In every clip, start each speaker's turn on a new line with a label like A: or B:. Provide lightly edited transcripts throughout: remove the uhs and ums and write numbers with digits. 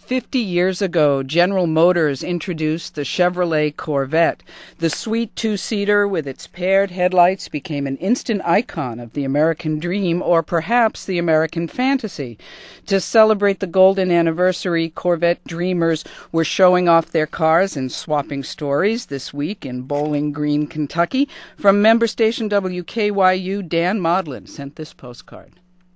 A: 50 years ago, General Motors introduced the Chevrolet Corvette. The sweet two-seater with its paired headlights became an instant icon of the American dream, or perhaps the American fantasy. To celebrate the golden anniversary, Corvette dreamers were showing off their cars and swapping stories this week in Bowling Green, Kentucky. From member station WKYU, Dan Modlin sent this postcard.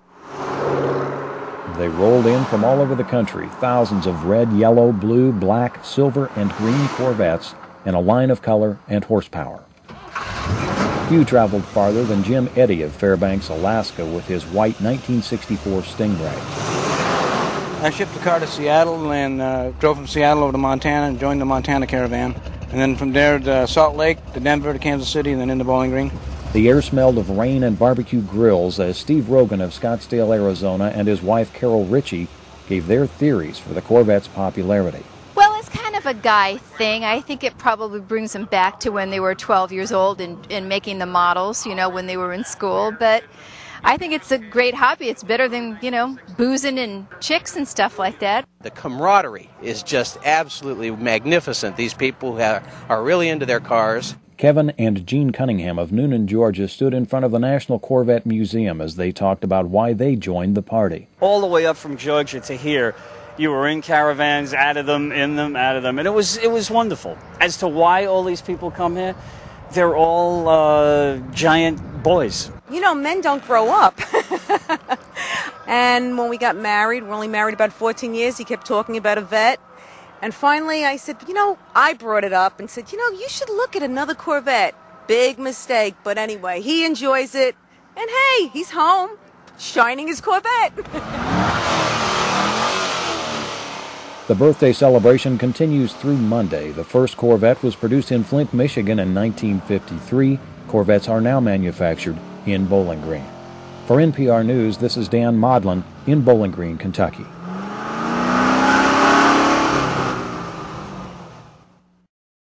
B: They rolled in from all over the country, thousands of red, yellow, blue, black, silver, and green Corvettes in a line of color and horsepower. Few traveled farther than Jim Eddy of Fairbanks, Alaska, with his white 1964 Stingray.
C: I shipped the car to Seattle and drove from Seattle over to Montana and joined the Montana Caravan. And then from there to Salt Lake, to Denver, to Kansas City, and then into Bowling Green.
B: The air smelled of rain and barbecue grills as Steve Rogan of Scottsdale, Arizona, and his wife Carol Ritchie gave their theories for the Corvette's popularity.
D: Well, it's kind of a guy thing. I think it probably brings them back to when they were 12 years old and making the models, when they were in school. But I think it's a great hobby. It's better than, boozing and chicks and stuff like that.
E: The camaraderie is just absolutely magnificent. These people are really into their cars.
B: Kevin and Gene Cunningham of Noonan, Georgia, stood in front of the National Corvette Museum as they talked about why they joined the party.
F: All the way up from Georgia to here, you were in caravans, out of them, in them, out of them, and it was wonderful. As to why all these people come here, they're all giant boys.
G: Men don't grow up. And when we got married, we're only married about 14 years, he kept talking about a vet. And finally I said, I brought it up and said, you should look at another Corvette. Big mistake, but anyway, he enjoys it. And hey, he's home, shining his Corvette.
B: The birthday celebration continues through Monday. The first Corvette was produced in Flint, Michigan in 1953. Corvettes are now manufactured in Bowling Green. For NPR News, this is Dan Modlin in Bowling Green, Kentucky.